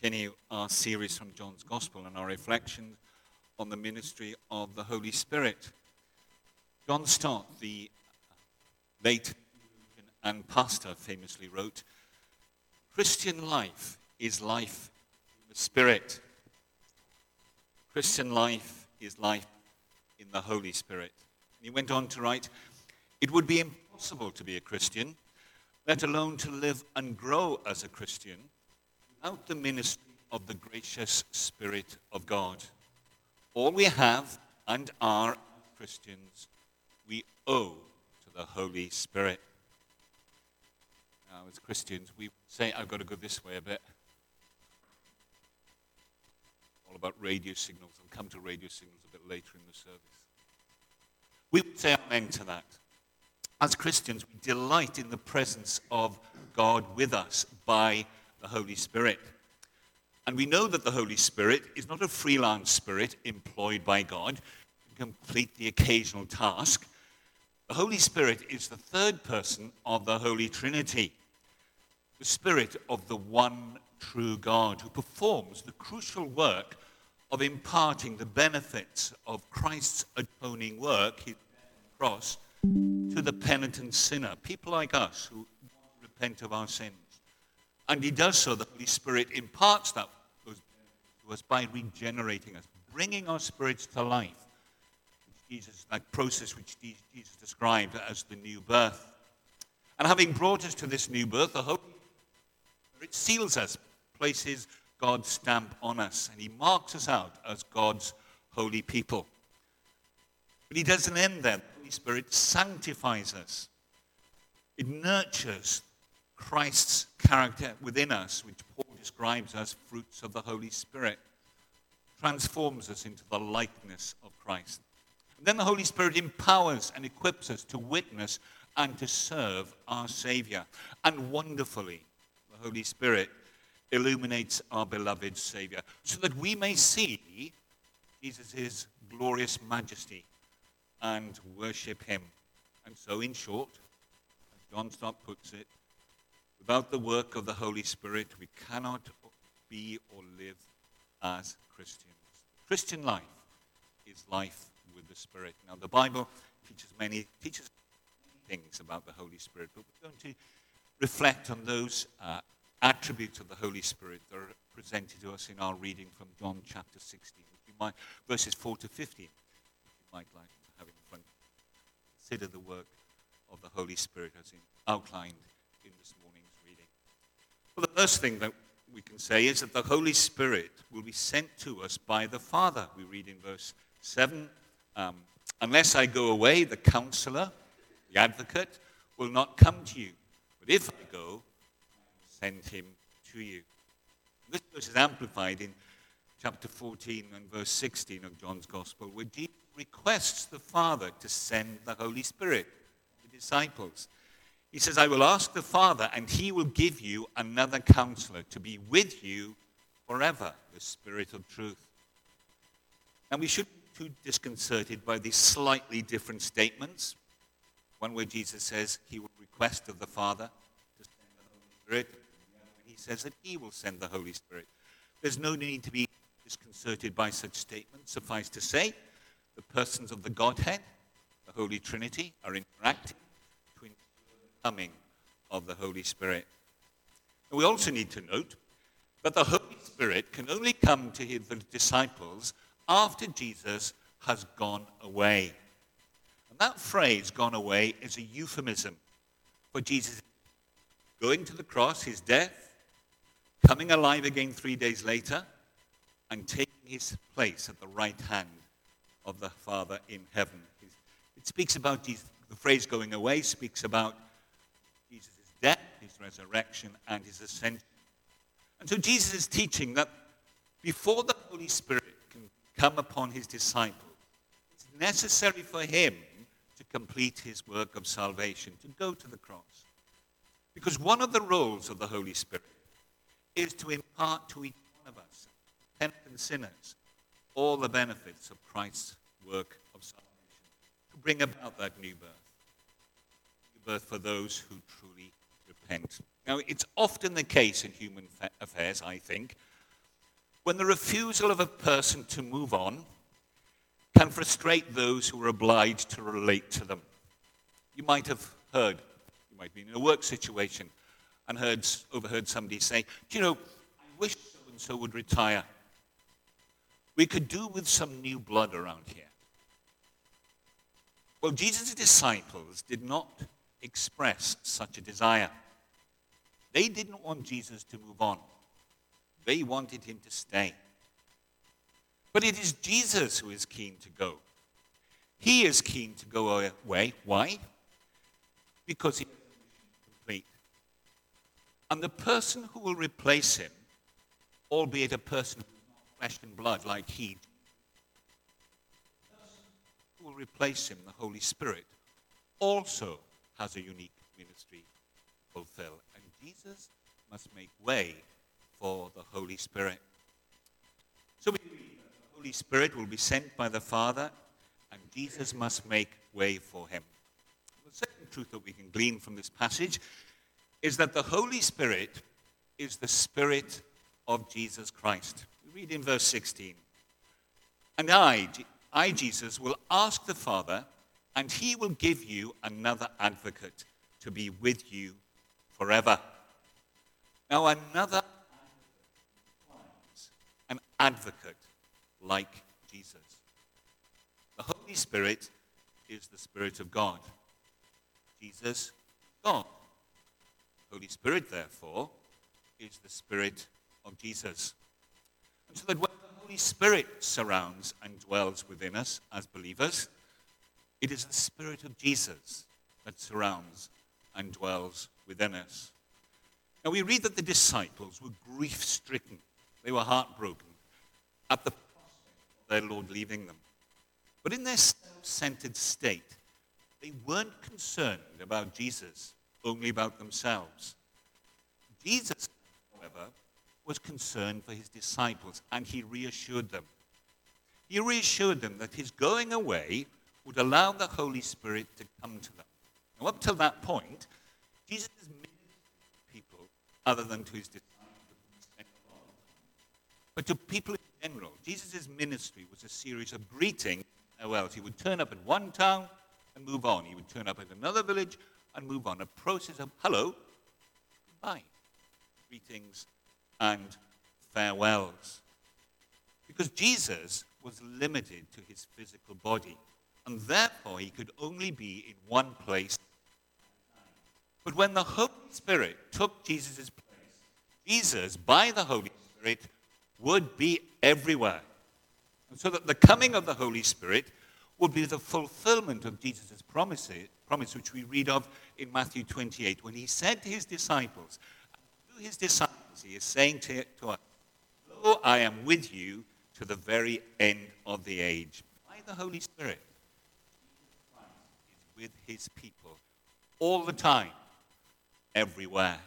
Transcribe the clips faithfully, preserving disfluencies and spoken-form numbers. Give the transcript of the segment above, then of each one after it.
continue our series from John's Gospel and our reflections on the ministry of the Holy Spirit. John Stott, the late and pastor, famously wrote, "Christian life is life in the Spirit. Christian life is life in the Holy Spirit." And he went on to write, "It would be impossible to be a Christian, let alone to live and grow as a Christian, without the ministry of the gracious Spirit of God. All we have and are Christians, we owe to the Holy Spirit." Now, as Christians, we say, I've got to go this way a bit. All about radio signals. I'll come to radio signals a bit later in the service. We would say amen to that. As Christians, we delight in the presence of God with us by the Holy Spirit. And we know that the Holy Spirit is not a freelance spirit employed by God to complete the occasional task. The Holy Spirit is the third person of the Holy Trinity, the Spirit of the one true God who performs the crucial work of imparting the benefits of Christ's atoning work, his cross, to the penitent sinner, people like us who repent of our sins. And he does so, the Holy Spirit imparts that to us by regenerating us, bringing our spirits to life. Jesus, that process which Jesus described as the new birth. And having brought us to this new birth, the Holy Spirit seals us, places God's stamp on us, and he marks us out as God's holy people. But he doesn't end there. The Holy Spirit sanctifies us. It nurtures Christ's character within us, which Paul describes as fruits of the Holy Spirit, transforms us into the likeness of Christ. And then the Holy Spirit empowers and equips us to witness and to serve our Savior. And wonderfully, the Holy Spirit illuminates our beloved Savior, so that we may see Jesus' glorious majesty and worship him. And so, in short, as John Stott puts it, without the work of the Holy Spirit, we cannot be or live as Christians. Christian life is life with the Spirit. Now, the Bible teaches many teaches many things about the Holy Spirit, but we're going to reflect on those uh, attributes of the Holy Spirit that are presented to us in our reading from John chapter sixteen, you might, verses four to fifteen. You might like to have in front. Consider the work of the Holy Spirit as in outlined in this morning's reading. Well, the first thing that we can say is that the Holy Spirit will be sent to us by the Father. We read in verse seven, um, "Unless I go away, the Counselor, the Advocate, will not come to you. But if I go, I will send him to you." This verse is amplified in chapter fourteen and verse sixteen of John's Gospel, where Jesus requests the Father to send the Holy Spirit to the disciples. He says, "I will ask the Father, and he will give you another counselor to be with you forever, the Spirit of truth." And we shouldn't be too disconcerted by these slightly different statements. One where Jesus says he will request of the Father to send the Holy Spirit, and he says that he will send the Holy Spirit. There's no need to be disconcerted by such statements. Suffice to say, the persons of the Godhead, the Holy Trinity, are interacting to ensure the coming of the Holy Spirit. And we also need to note that the Holy Spirit can only come to his disciples after Jesus has gone away. And that phrase, "gone away," is a euphemism for Jesus going to the cross, his death, coming alive again three days later, and taking his place at the right hand of the Father in heaven. It speaks about Jesus, the phrase "going away" speaks about Jesus' death, his resurrection, and his ascension. And so Jesus is teaching that before the Holy Spirit can come upon his disciples, it's necessary for him to complete his work of salvation, to go to the cross. Because one of the roles of the Holy Spirit is to impart to each one of us, penitent sinners, all the benefits of Christ's work of salvation, to bring about that new birth. New birth for those who truly repent. Now, it's often the case in human affairs, I think, when the refusal of a person to move on can frustrate those who are obliged to relate to them. You might have heard, you might be in a work situation and heard, overheard somebody say, do you know, I wish so-and-so would retire. We could do with some new blood around here. Well, Jesus' disciples did not express such a desire. They didn't want Jesus to move on. They wanted him to stay. But it is Jesus who is keen to go. He is keen to go away. Why? Because he is complete. And the person who will replace him, albeit a person who is not flesh and blood like he, the person who will replace him, the Holy Spirit, also has a unique ministry to fulfill. And Jesus must make way for the Holy Spirit. So we read that the Holy Spirit will be sent by the Father, and Jesus must make way for him. The second truth that we can glean from this passage is that the Holy Spirit is the Spirit of Jesus Christ. We read in verse sixteen, and I, I, Jesus, will ask the Father, and he will give you another advocate to be with you forever. Now, another an advocate like Jesus. The Holy Spirit is the Spirit of God. Jesus, God. The Holy Spirit, therefore, is the Spirit of Jesus. And so that when the Holy Spirit surrounds and dwells within us as believers, it is the Spirit of Jesus that surrounds and dwells within us. Now we read that the disciples were grief-stricken. They were heartbroken at the prospect of their Lord leaving them. But in their self-centered state, they weren't concerned about Jesus, only about themselves. Jesus, however, was concerned for his disciples, and he reassured them. He reassured them that his going away would allow the Holy Spirit to come to them. Now, up till that point, Jesus ministered to people other than to his disciples. But to people in general, Jesus' ministry was a series of greetings and farewells. He would turn up in one town and move on. He would turn up at another village and move on. A process of hello, goodbye, greetings and farewells. Because Jesus was limited to his physical body, and therefore he could only be in one place. But when the Holy Spirit took Jesus' place, Jesus, by the Holy Spirit, would be everywhere. And so that the coming of the Holy Spirit would be the fulfillment of Jesus' promise, promise which we read of in Matthew twenty-eight, when he said to his disciples, and through his disciples he is saying to, to us, lo, I am with you to the very end of the age. By the Holy Spirit, Jesus Christ is with his people all the time, everywhere.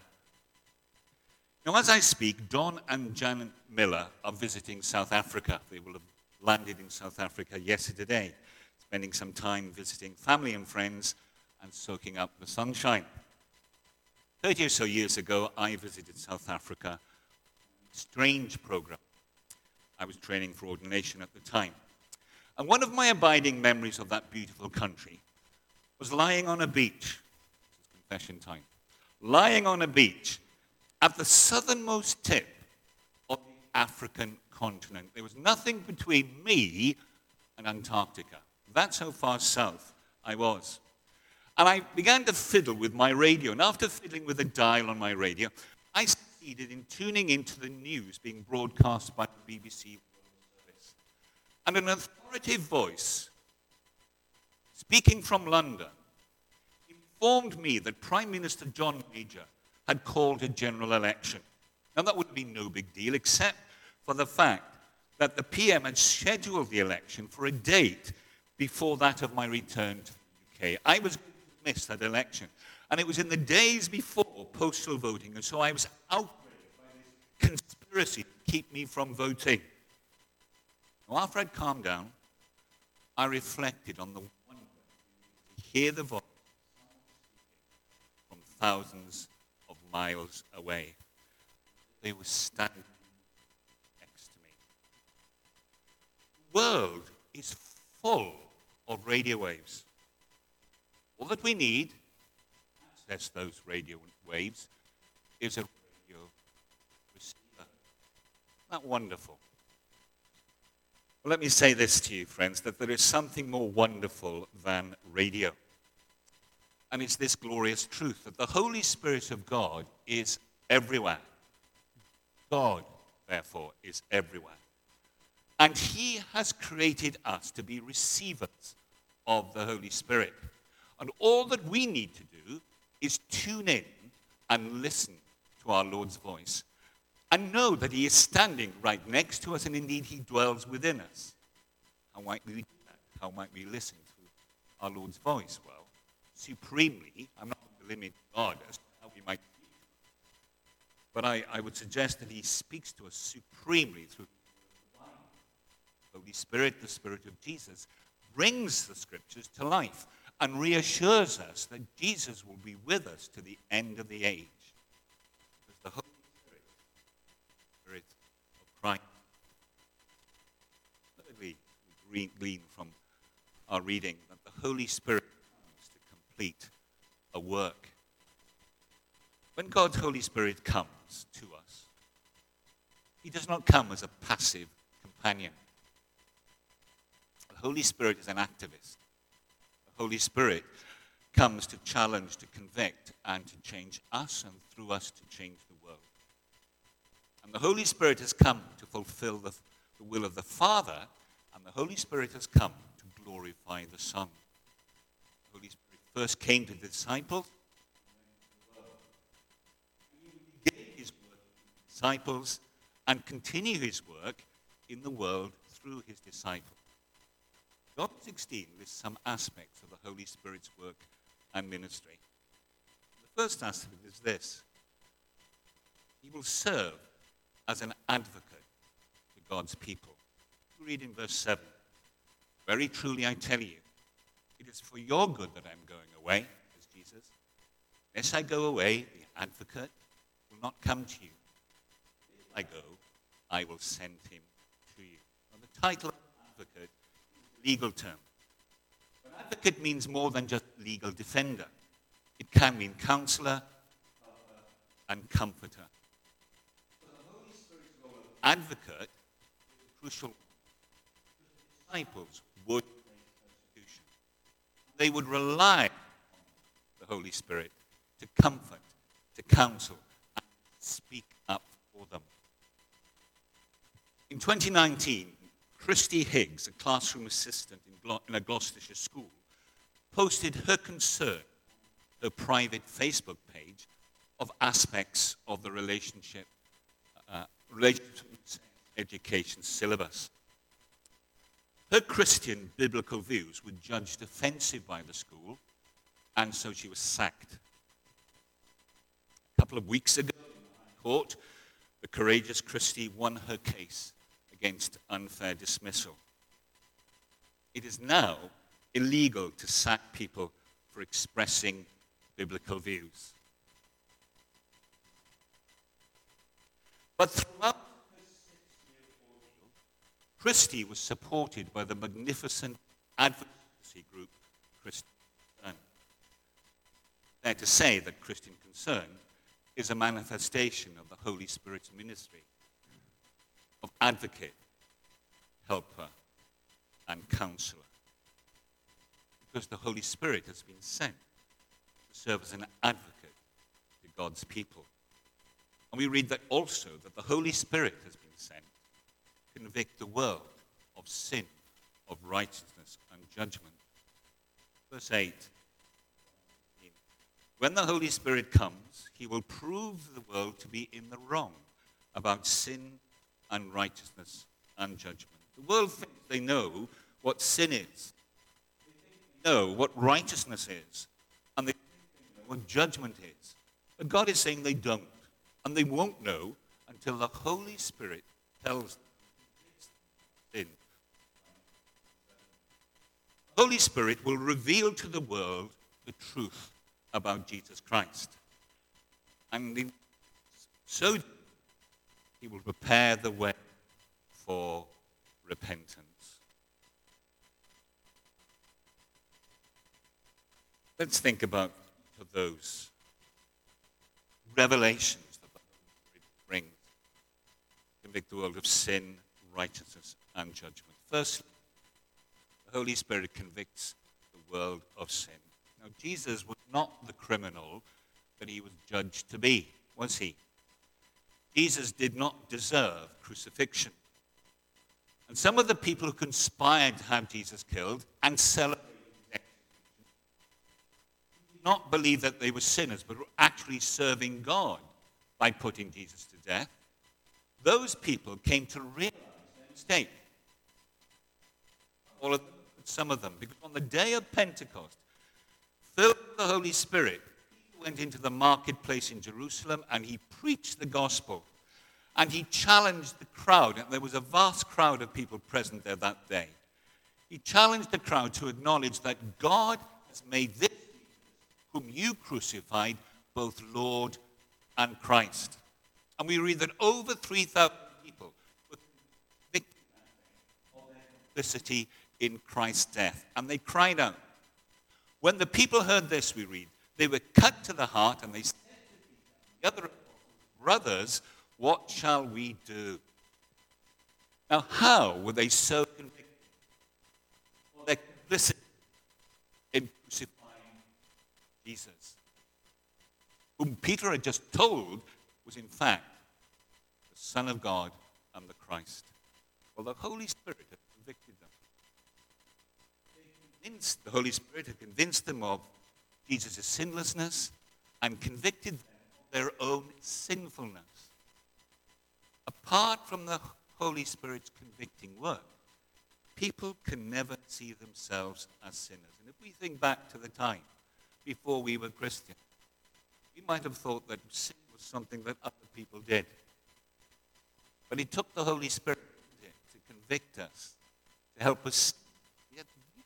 Now, as I speak, Don and Janet Miller are visiting South Africa. They will have landed in South Africa yesterday, spending some time visiting family and friends and soaking up the sunshine. Thirty or so years ago, I visited South Africa. Strange program. I was training for ordination at the time. And one of my abiding memories of that beautiful country was lying on a beach. This is confession time. Lying on a beach at the southernmost tip of the African continent. There was nothing between me and Antarctica. That's how far south I was. And I began to fiddle with my radio. And after fiddling with a dial on my radio, I succeeded in tuning into the news being broadcast by the B B C World Service. And an authoritative voice, speaking from London, informed me that Prime Minister John Major had called a general election. Now, that would have been no big deal, except for the fact that the P M had scheduled the election for a date before that of my return to the U K. I was going to miss that election. And it was in the days before postal voting, and so I was outraged by this conspiracy to keep me from voting. Now, after I'd calmed down, I reflected on the wonder to hear the voice from thousands of miles away. They were standing next to me. world is full of radio waves. All that we need to access those radio waves is a radio receiver. Isn't that wonderful? Well, let me say this to you, friends, that there is something more wonderful than radio. And it's this glorious truth that the Holy Spirit of God is everywhere. God, therefore, is everywhere. And he has created us to be receivers of the Holy Spirit. And all that we need to do is tune in and listen to our Lord's voice and know that he is standing right next to us, and indeed he dwells within us. How might we do that? How might we listen to our Lord's voice? Well, supremely, I'm not going to limit God as to how we might speak, but I, I would suggest that he speaks to us supremely through the Holy Spirit. The Spirit of Jesus brings the Scriptures to life and reassures us that Jesus will be with us to the end of the age. Because the Holy Spirit, the Spirit of Christ. Thirdly, we glean from our reading that the Holy Spirit comes to complete a work. When God's Holy Spirit comes to us, he does not come as a passive companion. The Holy Spirit is an activist. The Holy Spirit comes to challenge, to convict, and to change us, and through us to change the world. And the Holy Spirit has come to fulfill the, the will of the Father, and the Holy Spirit has come to glorify the Son. The Holy Spirit first came to the disciples, and he will begin his work with the disciples and continue his work in the world through his disciples. John sixteen lists some aspects of the Holy Spirit's work and ministry. The first aspect is this: he will serve as an advocate to God's people. We read in verse seven, "Very truly I tell you, it is for your good that I am going away," says Jesus. "Unless I go away, the advocate will not come to you. If I go, I will send him to you." Now, the title of advocate legal term. An advocate means more than just legal defender. It can mean counselor and comforter. The Holy Spirit's role of advocate is crucial. The disciples would face persecution. They would rely on the Holy Spirit to comfort, to counsel, and speak up for them. In twenty nineteen, Christy Higgs, a classroom assistant in, Glo- in a Gloucestershire school, posted her concern on her private Facebook page of aspects of the relationship, uh, relationship education syllabus. Her Christian biblical views were judged offensive by the school, and so she was sacked. A couple of weeks ago, in court, the courageous Christy won her case against unfair dismissal. It is now illegal to sack people for expressing biblical views. But throughout her six-year ordeal, Christy was supported by the magnificent advocacy group Christian Concern. Fair to say that Christian Concern is a manifestation of the Holy Spirit's ministry of advocate, helper, and counselor. Because the Holy Spirit has been sent to serve as an advocate to God's people. And we read that also that the Holy Spirit has been sent to convict the world of sin, of righteousness, and judgment. Verse eight. When the Holy Spirit comes, he will prove the world to be in the wrong about sin and righteousness and judgment. The world thinks they know what sin is. They think they know what righteousness is. And they think they know what judgment is. But God is saying they don't. And they won't know until the Holy Spirit tells them sin. The Holy Spirit will reveal to the world the truth about Jesus Christ. And in so doing, he will prepare the way for repentance. Let's think about those revelations that the Holy Spirit brings to convict the world of sin, righteousness, and judgment. Firstly, the Holy Spirit convicts the world of sin. Now, Jesus was not the criminal that he was judged to be, was he? Jesus did not deserve crucifixion. And some of the people who conspired to have Jesus killed and celebrated his execution did not believe that they were sinners, but were actually serving God by putting Jesus to death. Those people came to realize their mistake. All of them, some of them, because on the day of Pentecost, filled with the Holy Spirit, he went into the marketplace in Jerusalem and he preached the gospel. And he challenged the crowd, and there was a vast crowd of people present there that day. He challenged the crowd to acknowledge that God has made this Jesus, whom you crucified, both Lord and Christ. And we read that over three thousand people were convicted of their complicity in Christ's death. And they cried out. When the people heard this, we read, they were cut to the heart, and they said to the other apostles, brothers, what shall we do? Now, how were they so convicted? Well, they're complicit in crucifying Jesus, whom Peter had just told was in fact the Son of God and the Christ. Well, the Holy Spirit had convicted them. They convinced, the Holy Spirit had convinced them of Jesus' sinlessness and convicted them of their own sinfulness. Apart from the Holy Spirit's convicting work, people can never see themselves as sinners. And if we think back to the time before we were Christians, we might have thought that sin was something that other people did. But it took the Holy Spirit to convict us, to help us. Yet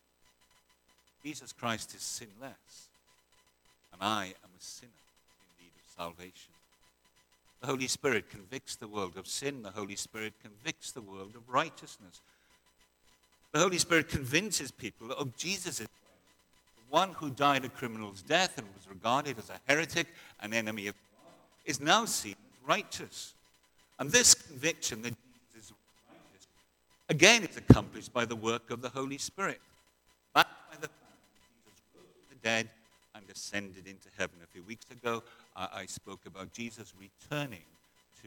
Jesus Christ is sinless, and I am a sinner in need of salvation. The Holy Spirit convicts the world of sin. The Holy Spirit convicts the world of righteousness. The Holy Spirit convinces people of Jesus' righteousness. The one who died a criminal's death and was regarded as a heretic, an enemy of God, is now seen as righteous. And this conviction that Jesus is righteous, again, is accomplished by the work of the Holy Spirit. Backed by the fact that Jesus rose from the dead and ascended into heaven. A few weeks ago, uh, I spoke about Jesus returning to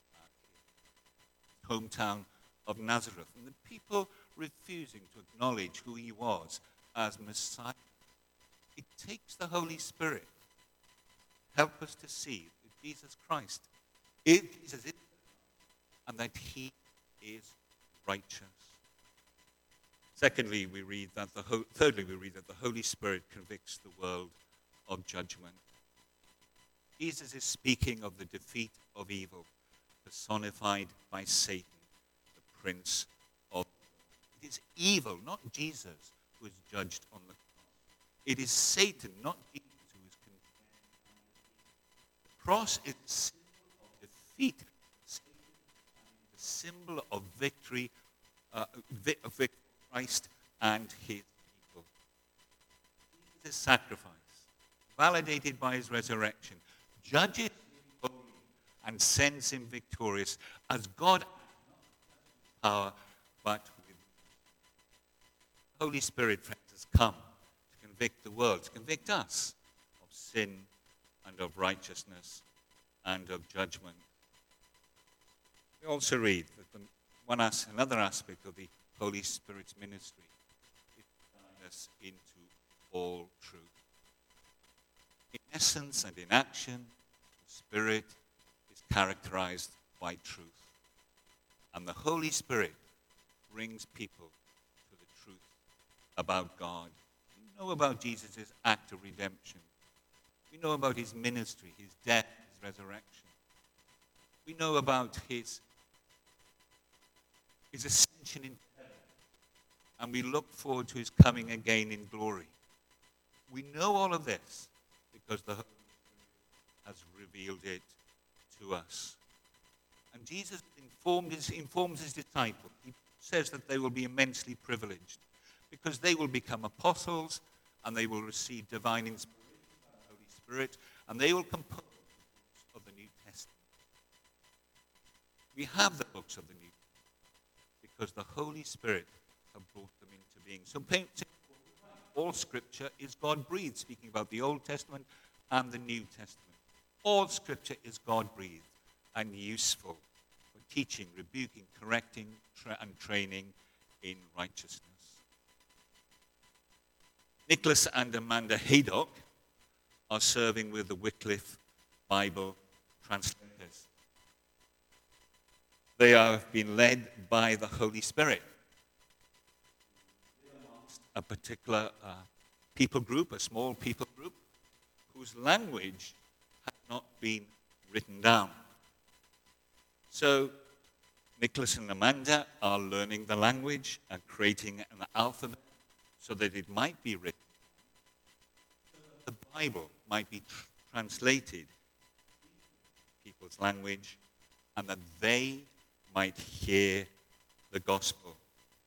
uh, his hometown of Nazareth, and the people refusing to acknowledge who he was as Messiah. It takes the Holy Spirit to help us to see that Jesus Christ is Jesus is, and that he is righteous. Secondly, we read that the Ho- thirdly, we read that the Holy Spirit convicts the world of judgment. Jesus is speaking of the defeat of evil, personified by Satan, the prince of evil. It is evil, not Jesus, who is judged on the cross. It is Satan, not Jesus, who is condemned. The cross is a symbol of defeat, the symbol of victory, uh, vi- of victory. Christ and his people. Jesus' sacrifice, validated by his resurrection, judges him holy and sends him victorious as God acts not with power but with the Holy Spirit, friends, has come to convict the world, to convict us of sin and of righteousness and of judgment. We also read that the one as, another aspect of the Holy Spirit's ministry is to guide us into all truth. In essence and in action, the Spirit is characterized by truth. And the Holy Spirit brings people to the truth about God. We know about Jesus' act of redemption. We know about his ministry, his death, his resurrection. We know about his, his ascension into heaven. And we look forward to his coming again in glory. We know all of this because the Holy Spirit has revealed it to us. And Jesus informed his, informs his disciples. He says that they will be immensely privileged because they will become apostles and they will receive divine inspiration from the Holy Spirit, and they will compose the books of the New Testament. We have the books of the New Testament because the Holy Spirit have brought them into being. So all Scripture is God-breathed, speaking about the Old Testament and the New Testament. All Scripture is God-breathed and useful for teaching, rebuking, correcting, tra- and training in righteousness. Nicholas and Amanda Haydock are serving with the Wycliffe Bible translators. They have been led by the Holy Spirit. A particular uh, people group, a small people group, whose language had not been written down. So Nicholas and Amanda are learning the language and creating an alphabet so that it might be written. The Bible might be tr- translated in people's language and that they might hear the gospel.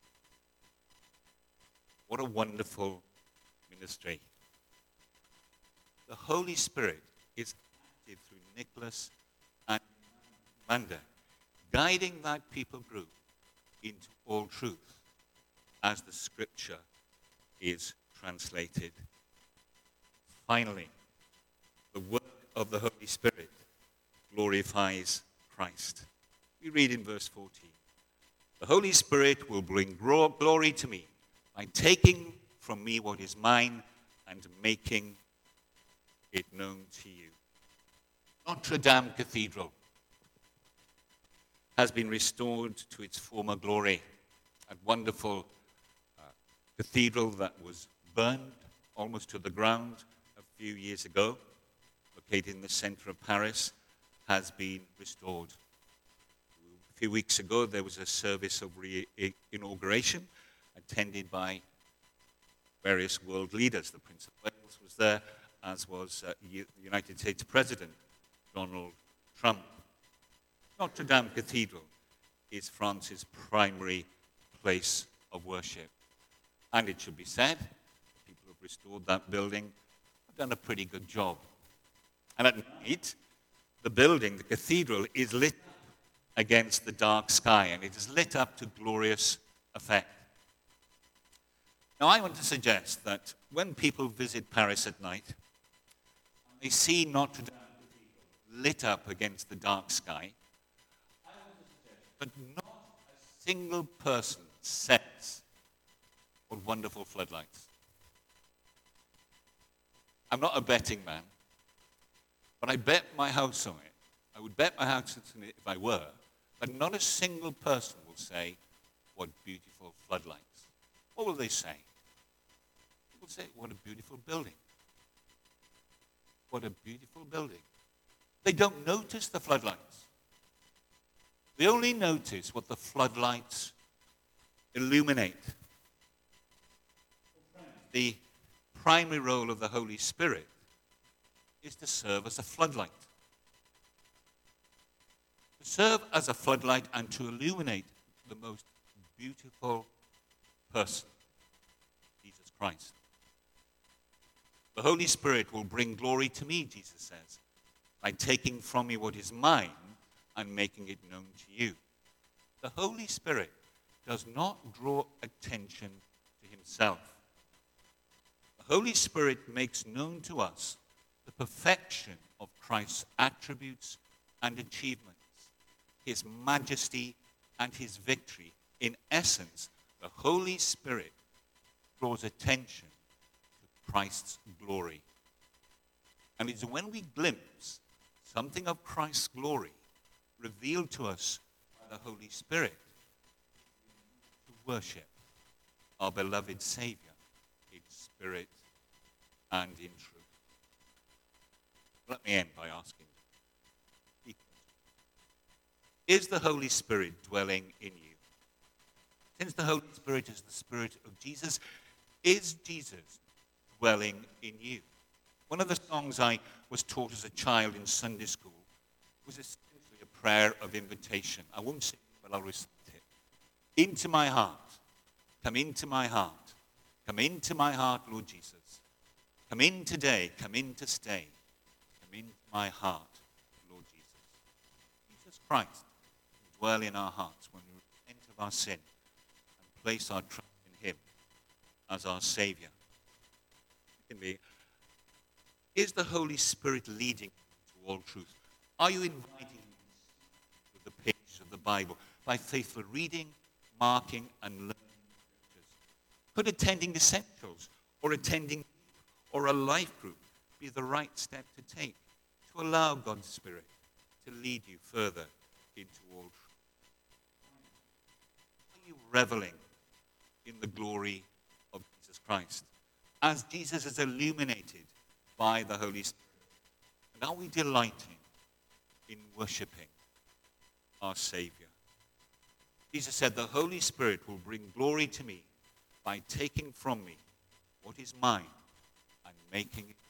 What a wonderful ministry. The Holy Spirit is active through Nicholas and Amanda, guiding that people group into all truth as the Scripture is translated. Finally, the work of the Holy Spirit glorifies Christ. We read in verse fourteen, "The Holy Spirit will bring glory to me by taking from me what is mine and making it known to you." Notre Dame Cathedral has been restored to its former glory. A wonderful uh, cathedral that was burned almost to the ground a few years ago, located in the center of Paris, has been restored. A few weeks ago, there was a service of re-inauguration attended by various world leaders. The Prince of Wales was there, as was uh, U- United States President Donald Trump. Notre Dame Cathedral is France's primary place of worship. And it should be said, the people who have restored that building have done a pretty good job. And at night, the building, the cathedral, is lit up against the dark sky, and it is lit up to glorious effect. Now, I want to suggest that when people visit Paris at night, they see Notre Dame Cathedral lit up against the dark sky, I want to suggest that not a single person says, "What wonderful floodlights." I'm not a betting man, but I bet my house on it. I would bet my house on it if I were, but not a single person will say, "What beautiful floodlights." What will they say? They will say, "What a beautiful building. What a beautiful building." They don't notice the floodlights. They only notice what the floodlights illuminate. The primary role of the Holy Spirit is to serve as a floodlight. To serve as a floodlight and to illuminate the most beautiful person, Jesus Christ. The Holy Spirit will bring glory to me, Jesus says, by taking from me what is mine and making it known to you. The Holy Spirit does not draw attention to himself. The Holy Spirit makes known to us the perfection of Christ's attributes and achievements, his majesty and his victory. In essence, the Holy Spirit draws attention to Christ's glory. And it's when we glimpse something of Christ's glory revealed to us by the Holy Spirit to worship our beloved Savior in spirit and in truth. Let me end by asking, is the Holy Spirit dwelling in you? Since the Holy Spirit is the Spirit of Jesus, is Jesus dwelling in you? One of the songs I was taught as a child in Sunday school was essentially a prayer of invitation. I won't sing it, but I'll recite it. Into my heart. Come into my heart. Come into my heart, Lord Jesus. Come in today, come in to stay. Come into my heart, Lord Jesus. Jesus Christ will dwell in our hearts when we repent of our sin and place our trust in him as our Savior. Secondly, is the Holy Spirit leading you to all truth? Are you inviting him to the pages of the Bible by faithful reading, marking, and learning scriptures? Could attending essentials or attending or a life group be the right step to take to allow God's Spirit to lead you further into all truth? Are you reveling in the glory of Jesus Christ as Jesus is illuminated by the Holy Spirit? And are we delighting in worshiping our Savior? Jesus said, the Holy Spirit will bring glory to me by taking from me what is mine and making it